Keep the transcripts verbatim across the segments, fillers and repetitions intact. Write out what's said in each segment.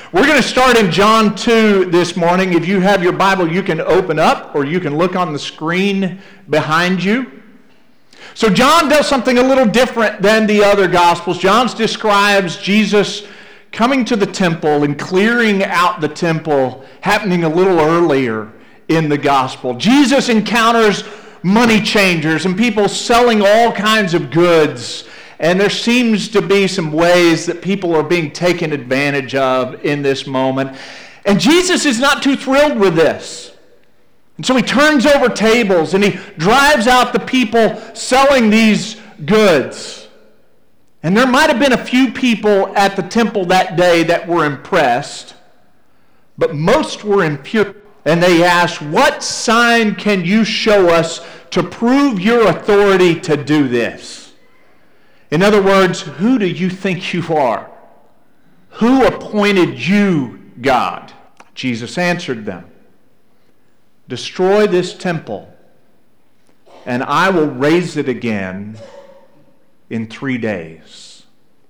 We're going to start in John two this morning. If you have your Bible, you can open up or you can look on the screen behind you. So John does something a little different than the other Gospels. John describes Jesus coming to the temple and clearing out the temple happening a little earlier in the Gospel. Jesus encounters money changers and people selling all kinds of goods. And there seems to be some ways that people are being taken advantage of in this moment. And Jesus is not too thrilled with this. And so he turns over tables and he drives out the people selling these goods. And there might have been a few people at the temple that day that were impressed, but most were infuriated. And they asked, "What sign can you show us to prove your authority to do this?" In other words, who do you think you are? Who appointed you God? Jesus answered them, "Destroy this temple, and I will raise it again in three days."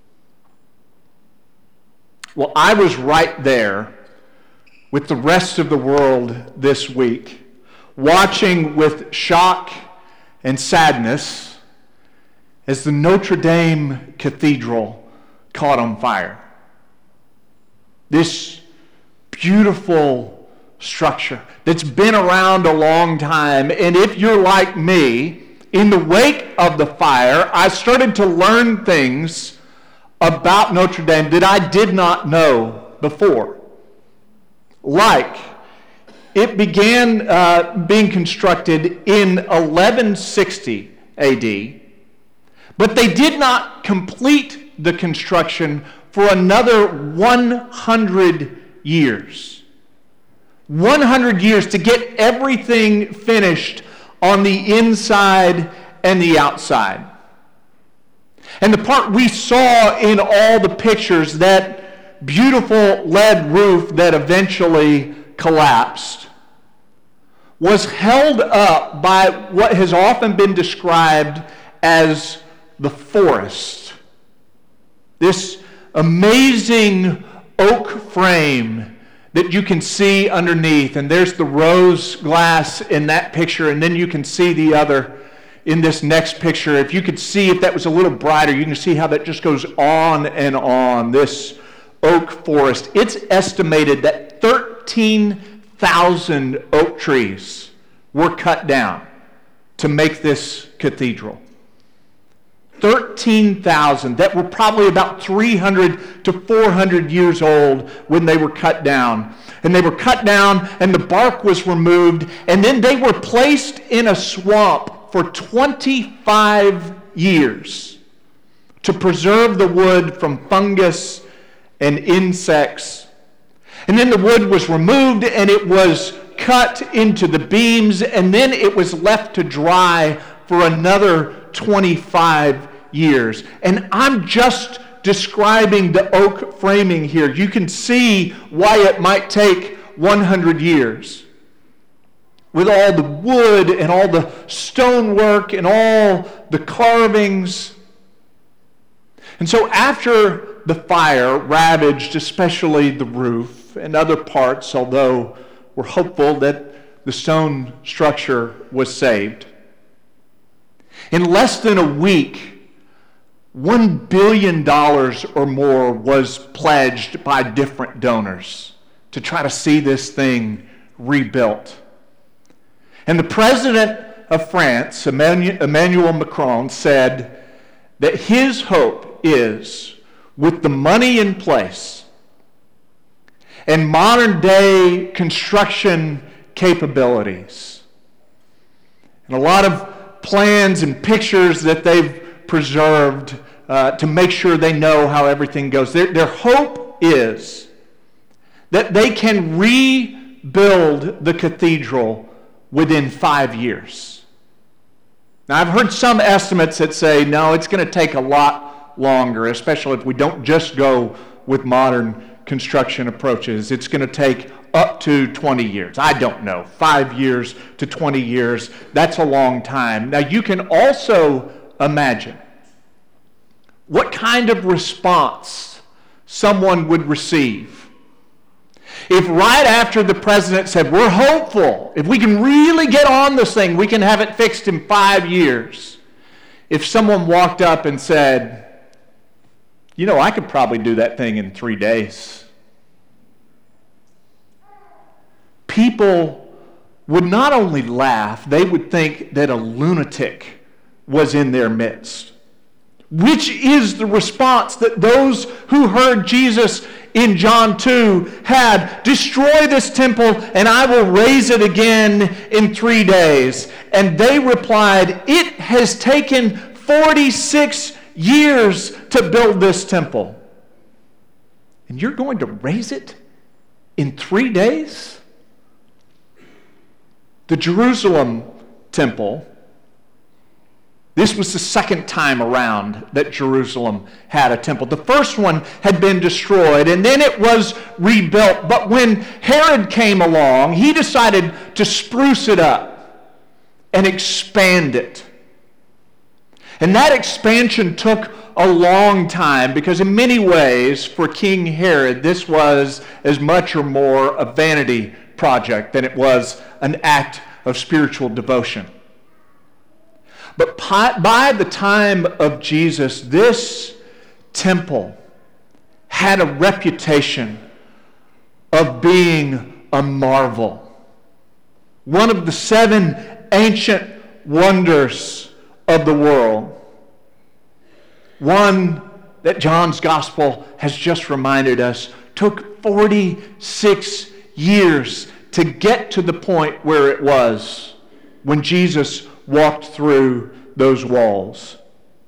Well, I was right there with the rest of the world this week, watching with shock and sadness as the Notre Dame Cathedral caught on fire. This beautiful structure that's been around a long time, and if you're like me, in the wake of the fire, I started to learn things about Notre Dame that I did not know before. Like, it began uh, being constructed in eleven sixty A D, but they did not complete the construction for another one hundred years. one hundred years to get everything finished on the inside and the outside. And the part we saw in all the pictures, that beautiful lead roof that eventually collapsed, was held up by what has often been described as the forest. This amazing oak frame that you can see underneath. And there's the rose glass in that picture, and then you can see the other in this next picture. If you could see, if that was a little brighter, you can see how that just goes on and on, this oak forest. It's estimated that thirteen thousand oak trees were cut down to make this cathedral. thirteen thousand that were probably about three hundred to four hundred years old when they were cut down. And they were cut down and the bark was removed, and then they were placed in a swamp for twenty-five years to preserve the wood from fungus and insects. And then the wood was removed and it was cut into the beams, and then it was left to dry for another twenty-five years. And I'm just describing the oak framing here. You can see why it might take one hundred years. With all the wood and all the stonework and all the carvings. And so after the fire ravaged especially the roof and other parts, although we're hopeful that the stone structure was saved, in less than a week, one billion dollars or more was pledged by different donors to try to see this thing rebuilt. And the president of France, Emmanuel Macron, said that his hope is, with the money in place and modern day construction capabilities, and a lot of plans and pictures that they've preserved uh, to make sure they know how everything goes. Their, their hope is that they can rebuild the cathedral within five years. Now, I've heard some estimates that say, no, it's going to take a lot longer, especially if we don't just go with modern construction approaches. It's going to take up to twenty years. I don't know. Five years to twenty years. That's a long time. Now, you can also imagine what kind of response someone would receive If right after the president said, we're hopeful, if we can really get on this thing, we can have it fixed in five years. If someone walked up and said, you know, I could probably do that thing in three days. People would not only laugh, they would think that a lunatic was in their midst. Which is the response that those who heard Jesus in John two had. Destroy this temple and I will raise it again in three days. And they replied, it has taken forty-six years to build this temple. And you're going to raise it in three days? The Jerusalem temple, this was the second time around that Jerusalem had a temple. The first one had been destroyed, and then it was rebuilt. But when Herod came along, he decided to spruce it up and expand it. And that expansion took a long time because in many ways, for King Herod, this was as much or more a vanity project than it was an act of spiritual devotion. But by the time of Jesus, this temple had a reputation of being a marvel. One of the seven ancient wonders of the world. One that John's gospel has just reminded us took forty-six years to get to the point where it was when Jesus walked through those walls.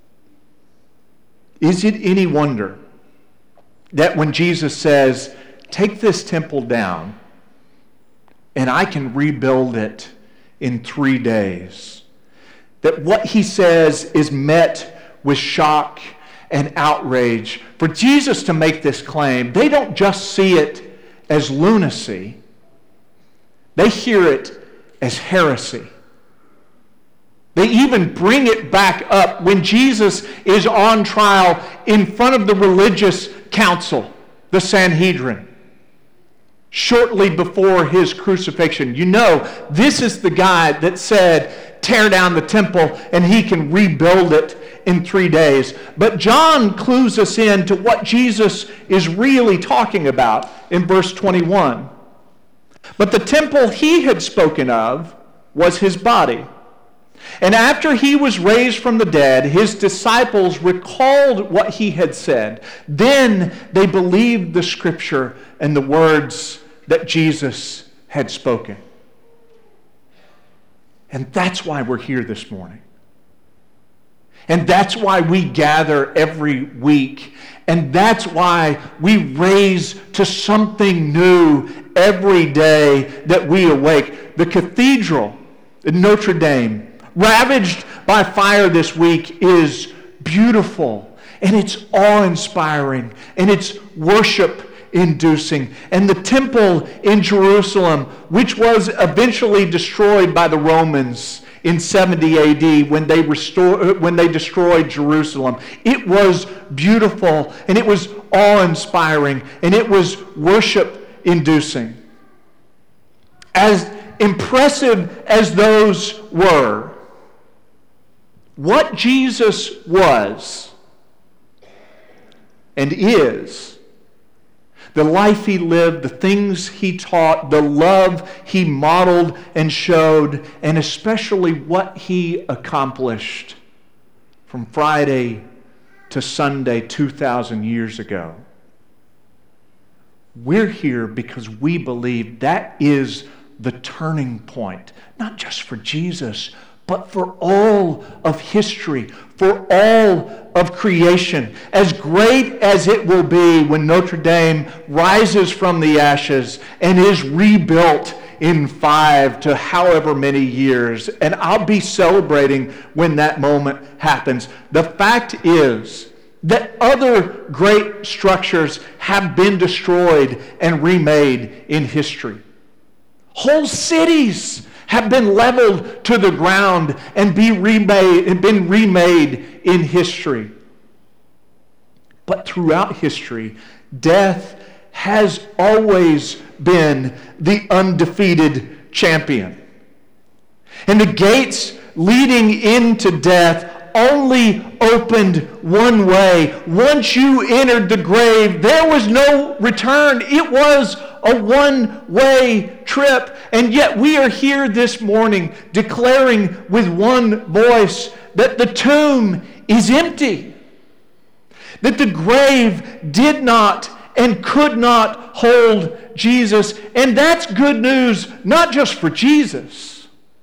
Is it any wonder that when Jesus says, take this temple down and I can rebuild it in three days, that what he says is met with shock and outrage? For Jesus to make this claim, they don't just see it as lunacy, they hear it as heresy. They even bring it back up when Jesus is on trial in front of the religious council, the Sanhedrin, shortly before his crucifixion. You know, this is the guy that said, tear down the temple and he can rebuild it in three days. But John clues us in to what Jesus is really talking about in verse twenty-one. But the temple he had spoken of was his body. And after he was raised from the dead, his disciples recalled what he had said. Then they believed the scripture and the words that Jesus had spoken. And that's why we're here this morning. And that's why we gather every week. And that's why we raise to something new every day that we awake. The cathedral in Notre Dame, ravaged by fire this week, is beautiful. And it's awe-inspiring. And it's worship-inducing. And the temple in Jerusalem, which was eventually destroyed by the Romans in seventy A D when they restored, when they destroyed Jerusalem, it was beautiful and it was awe-inspiring and it was worship-inducing. As impressive as those were, what Jesus was and is, the life he lived, the things he taught, the love he modeled and showed, and especially what he accomplished from Friday to Sunday two thousand years ago. We're here because we believe that is the turning point, not just for Jesus, but for all of history, for all of creation. As great as it will be when Notre Dame rises from the ashes and is rebuilt in five to however many years, and I'll be celebrating when that moment happens. The fact is that other great structures have been destroyed and remade in history. Whole cities have been leveled to the ground and be remade and been remade in history. But throughout history, death has always been the undefeated champion. And the gates leading into death only opened one way. Once you entered the grave, there was no return. It was a one-way trip. And yet we are here this morning declaring with one voice that the tomb is empty, that the grave did not and could not hold Jesus. And that's good news, not just for Jesus.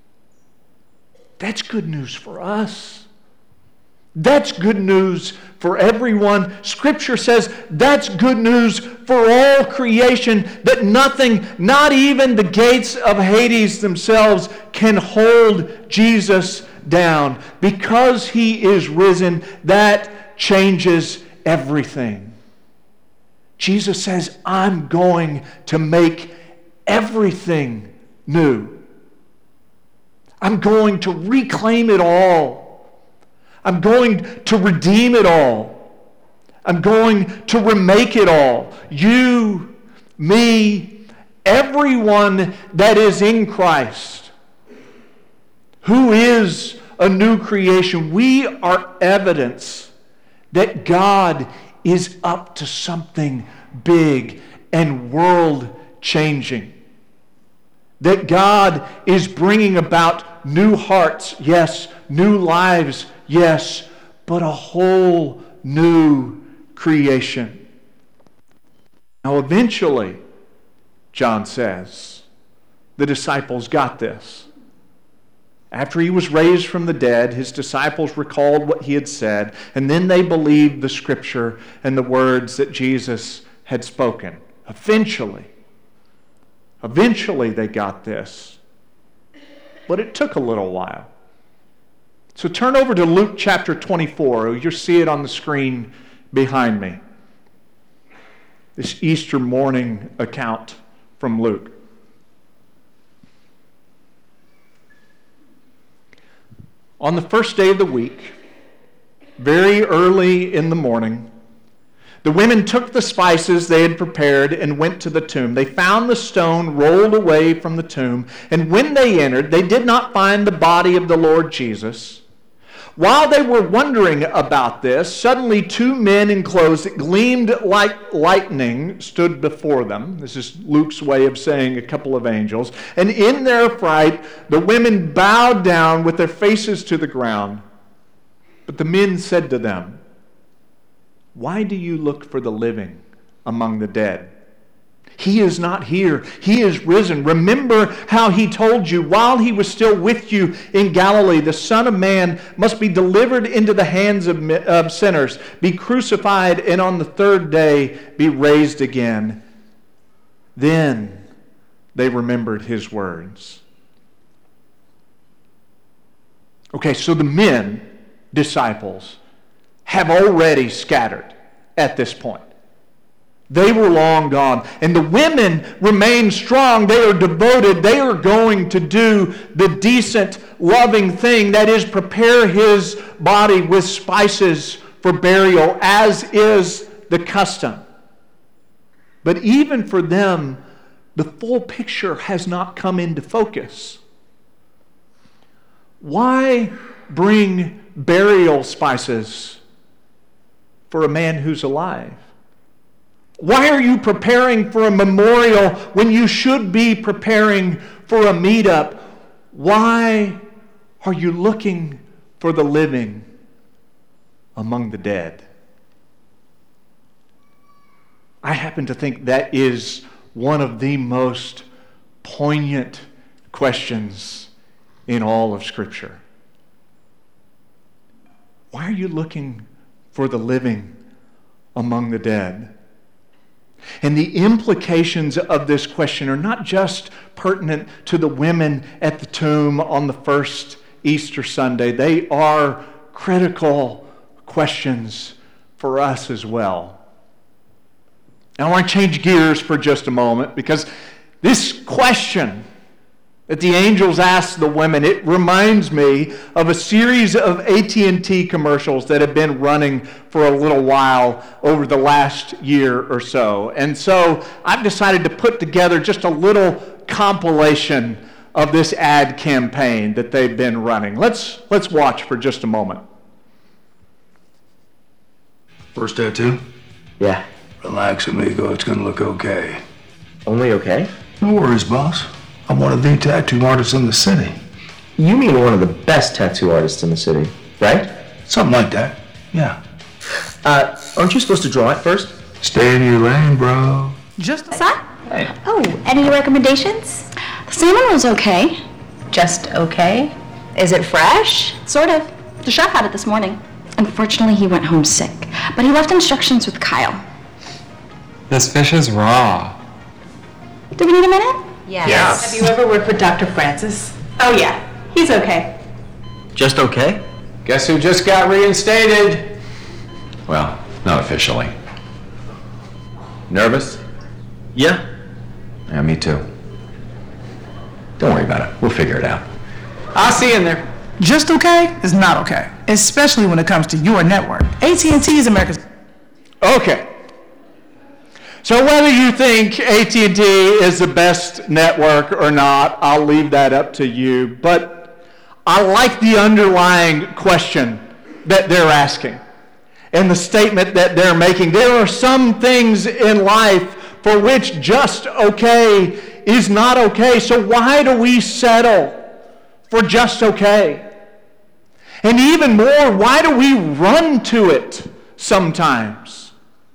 That's good news for us. That's good news for everyone. Scripture says that's good news for all creation, that nothing, not even the gates of Hades themselves, can hold Jesus down. Because he is risen, that changes everything. Jesus says, I'm going to make everything new. I'm going to reclaim it all. I'm going to redeem it all. I'm going to remake it all. You, me, everyone that is in Christ, who is a new creation, we are evidence that God is up to something big and world-changing. That God is bringing about new hearts, yes, new lives, yes, but a whole new creation. Now, eventually, John says, the disciples got this. After he was raised from the dead, his disciples recalled what he had said, and then they believed the Scripture and the words that Jesus had spoken. Eventually, eventually they got this. But it took a little while. So turn over to Luke chapter twenty-four. You'll see it on the screen behind me. This Easter morning account from Luke. On the first day of the week, very early in the morning, the women took the spices they had prepared and went to the tomb. They found the stone rolled away from the tomb, and when they entered, they did not find the body of the Lord Jesus. While they were wondering about this, suddenly two men in clothes that gleamed like lightning stood before them. This is Luke's way of saying a couple of angels. And in their fright, the women bowed down with their faces to the ground. But the men said to them, "Why do you look for the living among the dead? He is not here. He is risen. Remember how he told you while he was still with you in Galilee, the Son of Man must be delivered into the hands of, of sinners, be crucified, and on the third day be raised again." Then they remembered his words. Okay, so the men, disciples, have already scattered at this point. They were long gone. And the women remain strong. They are devoted. They are going to do the decent, loving thing, that is, prepare his body with spices for burial, as is the custom. But even for them, the full picture has not come into focus. Why bring burial spices for a man who's alive? Why are you preparing for a memorial when you should be preparing for a meetup? Why are you looking for the living among the dead? I happen to think that is one of the most poignant questions in all of Scripture. Why are you looking for the living among the dead? And the implications of this question are not just pertinent to the women at the tomb on the first Easter Sunday. They are critical questions for us as well. Now I want to change gears for just a moment, because this question that the angels asked the women, it reminds me of a series of A T and T commercials that have been running for a little while over the last year or so. And so I've decided to put together just a little compilation of this ad campaign that they've been running. Let's, let's watch for just a moment. First tattoo? Yeah. Relax, amigo. It's gonna look okay. Only okay? No worries, boss. I'm one of the tattoo artists in the city. You mean one of the best tattoo artists in the city, right? Something like that. Yeah. Uh, aren't you supposed to draw it first? Stay in your lane, bro. Just Son? Hey. Oh, any recommendations? The salmon was okay. Just okay? Is it fresh? Sort of. The chef had it this morning. Unfortunately, he went home sick, but he left instructions with Kyle. This fish is raw. Do we need a minute? Yes. Yes. Have you ever worked with Doctor Francis? Oh yeah, he's okay. Just okay? Guess who just got reinstated? Well, not officially. Nervous? Yeah. Yeah, me too. Don't worry about it. We'll figure it out. I'll see you in there. Just okay is not okay, especially when it comes to your network. A T and T is America's... Okay. So whether you think A T and T is the best network or not, I'll leave that up to you. But I like the underlying question that they're asking and the statement that they're making. There are some things in life for which just okay is not okay. So why do we settle for just okay? And even more, why do we run to it sometimes?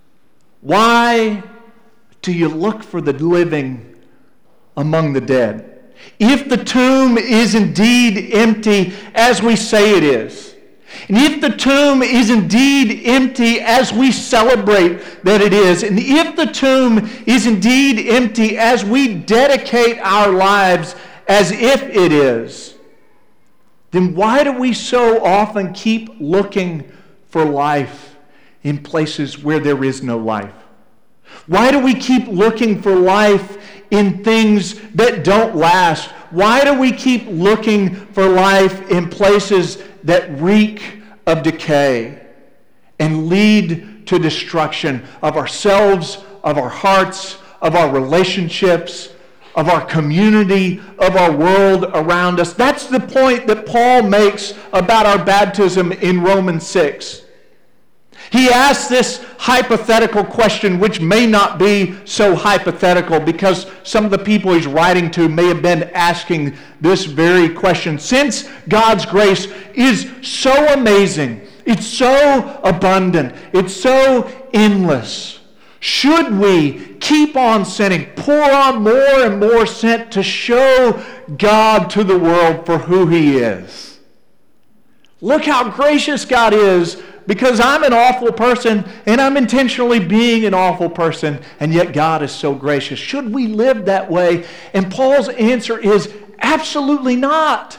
Why do you look for the living among the dead? If the tomb is indeed empty, as we say it is, and if the tomb is indeed empty as we celebrate that it is, and if the tomb is indeed empty as we dedicate our lives as if it is, then why do we so often keep looking for life in places where there is no life? Why do we keep looking for life in things that don't last? Why do we keep looking for life in places that reek of decay and lead to destruction of ourselves, of our hearts, of our relationships, of our community, of our world around us? That's the point that Paul makes about our baptism in Romans six. He asks this hypothetical question, which may not be so hypothetical because some of the people he's writing to may have been asking this very question. Since God's grace is so amazing, it's so abundant, it's so endless, should we keep on sinning, pour on more and more sin to show God to the world for who He is? Look how gracious God is, because I'm an awful person and I'm intentionally being an awful person, and yet God is so gracious. Should we live that way? And Paul's answer is absolutely not.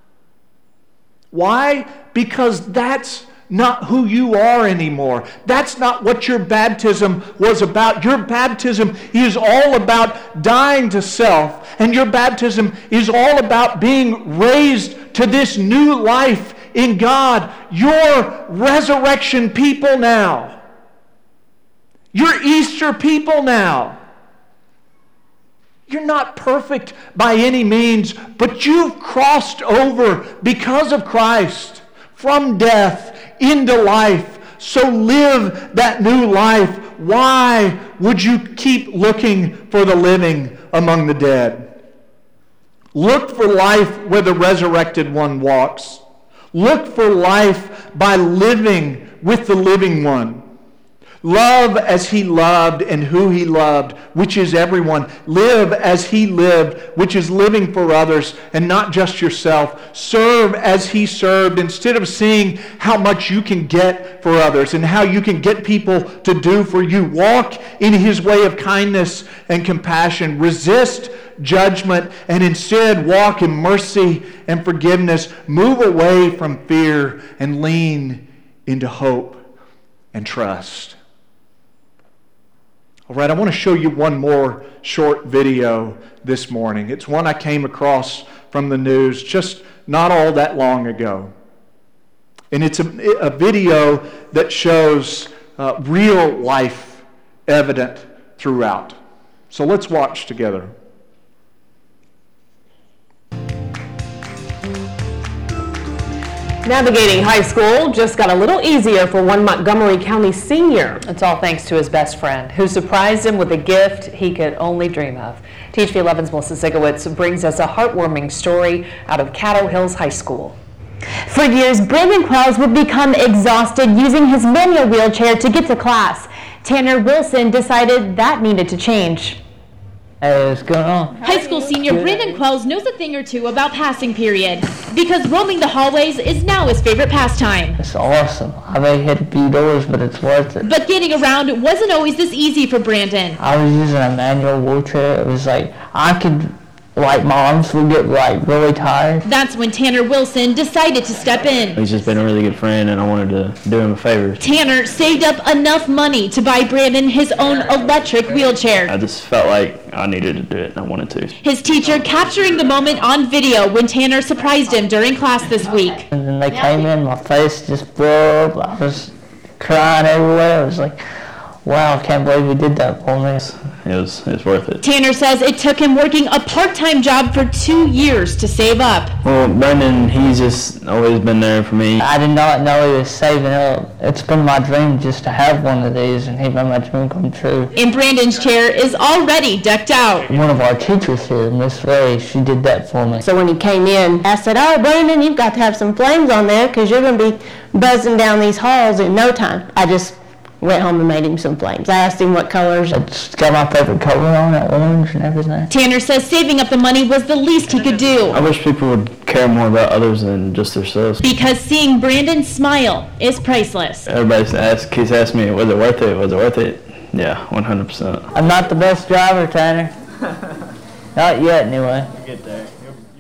Why? Because that's not who you are anymore. That's not what your baptism was about. Your baptism is all about dying to self, and your baptism is all about being raised to this new life in God. You're resurrection people now. You're Easter people now. You're not perfect by any means, but you've crossed over because of Christ from death into life. So live that new life. Why would you keep looking for the living among the dead? Look for life where the resurrected one walks. Look for life by living with the living one. Love as He loved and who He loved, which is everyone. Live as He lived, which is living for others and not just yourself. Serve as He served, instead of seeing how much you can get for others and how you can get people to do for you. Walk in His way of kindness and compassion. Resist judgment and instead walk in mercy and forgiveness. Move away from fear and lean into hope and trust. All right, I want to show you one more short video this morning. It's one I came across from the news just not all that long ago. And it's a, a video that shows uh, real life evident throughout. So let's watch together. Navigating high school just got a little easier for one Montgomery County senior. It's all thanks to his best friend, who surprised him with a gift he could only dream of. T H V eleven's Melissa Zigowitz brings us a heartwarming story out of Caddo Hills High School. For years, Brandon Quells would become exhausted using his manual wheelchair to get to class. Tanner Wilson decided that needed to change. Hey, what's going on? High school senior Brandon Quells knows a thing or two about passing period because roaming the hallways is now his favorite pastime. It's awesome. I've only hit a few doors, but it's worth it. But getting around wasn't always this easy for Brandon. I was using a manual wheelchair. It was like, I could, like, my arms would get, like, really tired. That's when Tanner Wilson decided to step in. He's just been a really good friend, and I wanted to do him a favor. Tanner saved up enough money to buy Brandon his own electric wheelchair. I just felt like I needed to do it, and I wanted to. His teacher capturing the moment on video when Tanner surprised him during class this week. And then they came in, my face just blew up. I was crying everywhere. I was like, wow, I can't believe he did that for me. It was, it was worth it. Tanner says it took him working a part-time job for two years to save up. Well, Brandon, he's just always been there for me. I did not know he was saving up. It's been my dream just to have one of these, and he made my dream come true. And Brandon's chair is already decked out. One of our teachers here, Miss Ray, she did that for me. So when he came in, I said, oh, Brandon, you've got to have some flames on there because you're going to be buzzing down these halls in no time. I just went home and made him some flames. I asked him what colors. It's got my favorite color on it, orange and everything. Tanner says saving up the money was the least he could do. I wish people would care more about others than just themselves. Because seeing Brandon smile is priceless. Everybody's ask, keeps asking me, was it worth it? Was it worth it? Yeah, one hundred percent. I'm not the best driver, Tanner. Not yet, anyway. You'll get there.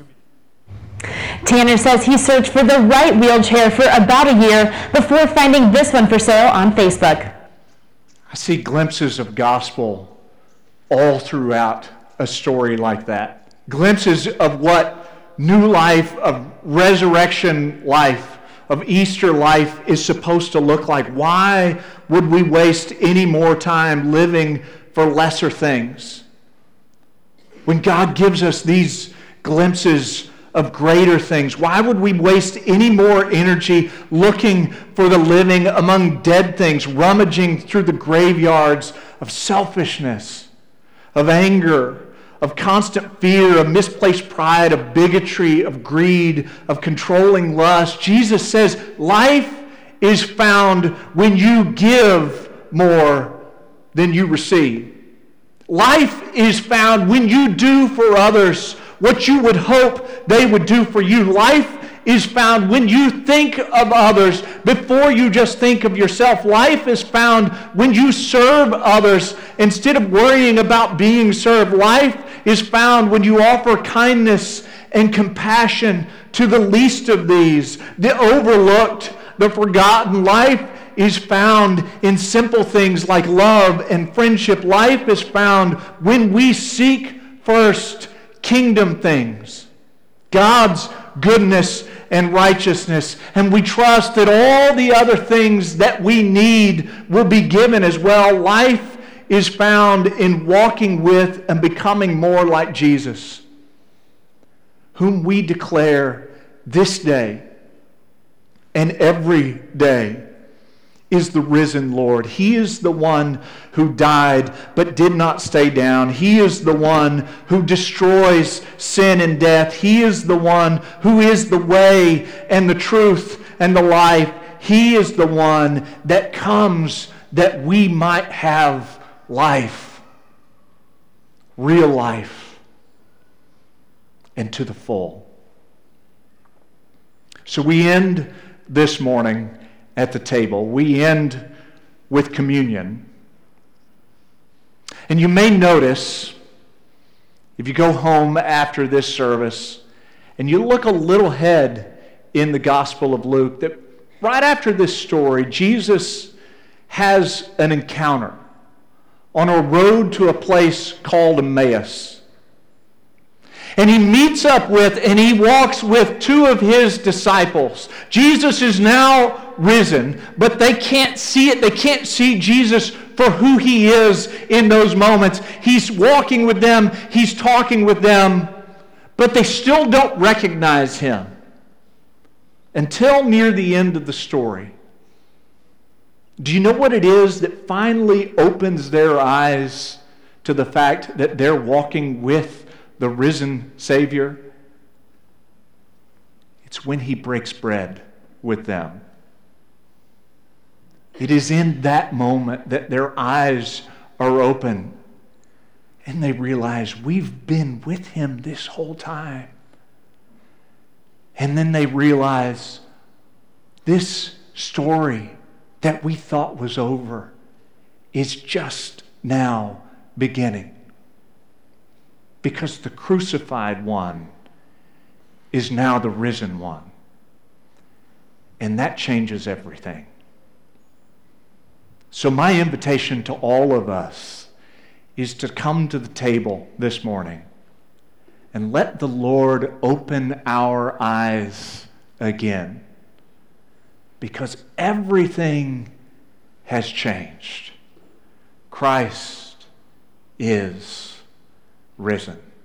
Tanner says he searched for the right wheelchair for about a year before finding this one for sale on Facebook. I see glimpses of gospel all throughout a story like that. Glimpses of what new life, of resurrection life, of Easter life is supposed to look like. Why would we waste any more time living for lesser things? When God gives us these glimpses of greater things, why would we waste any more energy looking for the living among dead things, rummaging through the graveyards of selfishness, of anger, of constant fear, of misplaced pride, of bigotry, of greed, of controlling lust? Jesus says life is found when you give more than you receive. Life is found when you do for others what you would hope they would do for you. Life is found when you think of others before you just think of yourself. Life is found when you serve others instead of worrying about being served. Life is found when you offer kindness and compassion to the least of these, the overlooked, the forgotten. Life is found in simple things like love and friendship. Life is found when we seek first kingdom things, God's goodness and righteousness, and we trust that all the other things that we need will be given as well. Life is found in walking with and becoming more like Jesus, whom we declare this day and every day is the risen Lord. He is the one who died but did not stay down. He is the one who destroys sin and death. He is the one who is the way and the truth and the life. He is the one that comes that we might have life, real life, and to the full. So we end this morning at the table. We end with communion. And you may notice, if you go home after this service and you look a little ahead in the Gospel of Luke, that right after this story, Jesus has an encounter on a road to a place called Emmaus. And he meets up with and he walks with two of his disciples. Jesus is now risen, but they can't see it. They can't see Jesus for who he is in those moments. He's walking with them. He's talking with them, but they still don't recognize him until near the end of the story. Do you know what it is that finally opens their eyes to the fact that they're walking with the risen Savior? It's when he breaks bread with them. It is in that moment that their eyes are open and they realize we've been with him this whole time. And then they realize this story that we thought was over is just now beginning. Because the crucified one is now the risen one. And that changes everything. So my invitation to all of us is to come to the table this morning and let the Lord open our eyes again. Because everything has changed. Christ is risen.